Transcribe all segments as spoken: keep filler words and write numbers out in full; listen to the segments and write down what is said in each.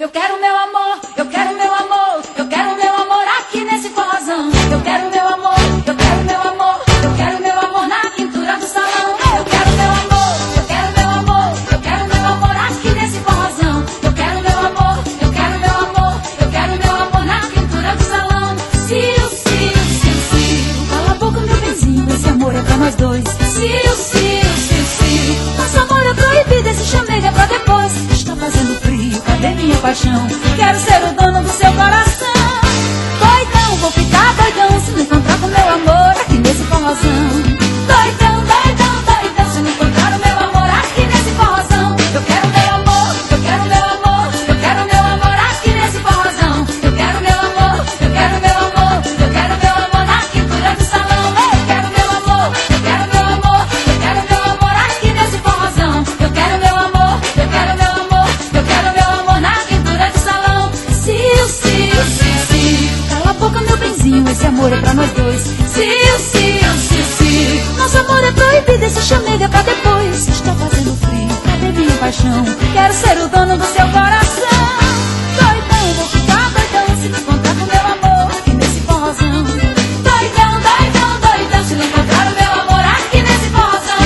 Eu quero meu amor, eu quero meu amor, eu quero meu amor aqui nesse forrozão. Eu quero meu amor, eu quero meu amor, eu quero meu amor na pintura do salão. Eu quero meu amor, eu quero meu amor, eu quero meu amor aqui nesse forrozão. Eu quero meu amor, eu quero meu amor, eu quero meu amor na pintura do salão. Cio, cio, cio, cio, cala a boca meu benzinho, esse amor é pra nós dois. Cio, cio, cio, cio, nosso amor é proibido, esse chamego é pra depois. Está fazendo frio, cadê minha paixão? Quero ser o dono do seu coração. Doidão, vou ficar doidão se não encontrar com meu amor aqui nesse forrozão. Doidão, doidão, doidão se não encontrar o meu amor aqui nesse forrozão. Eu quero meu amor, eu quero meu amor, eu quero meu amor aqui nesse forrozão. Eu quero meu amor, eu quero meu amor, eu quero meu amor na quintura do salão. Eu quero meu amor, eu quero meu amor, eu quero meu amor aqui nesse forrozão. Eu quero meu amor, eu quero meu amor, eu quero meu amor na quintura do salão. Cio, cio, cio, cio, cala a boca meu benzinho, esse amor é pra nós dois. Cio, cio, cio, cio, nosso amor é proibido, esse chamego é pra depois. Está fazendo frio, cadê minha paixão? Quero ser o dono do seu coração. Doidão, vou ficar doidão se não encontrar com meu amor aqui nesse forrozão. Doidão, doidão, doidão se não encontrar o meu amor aqui nesse forrozão.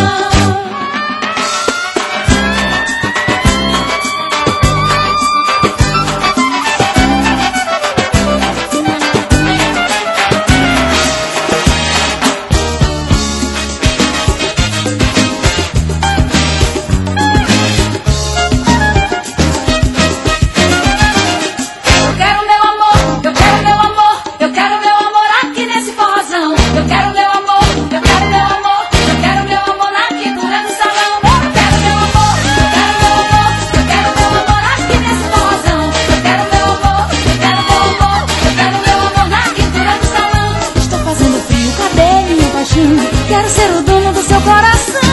Eu quero meu amor, eu quero meu amor, eu quero meu amor aqui nesse forrozão. Eu quero meu amor, eu quero meu amor, eu quero meu amor na quintura do salão. Eu quero meu amor, eu quero meu amor, eu quero meu amor aqui nesse forrozão. Eu quero meu amor, eu quero meu amor, eu quero meu amor na quintura do salão. Estou fazendo frio, cadê minha paixão? Quero ser o dono do seu coração.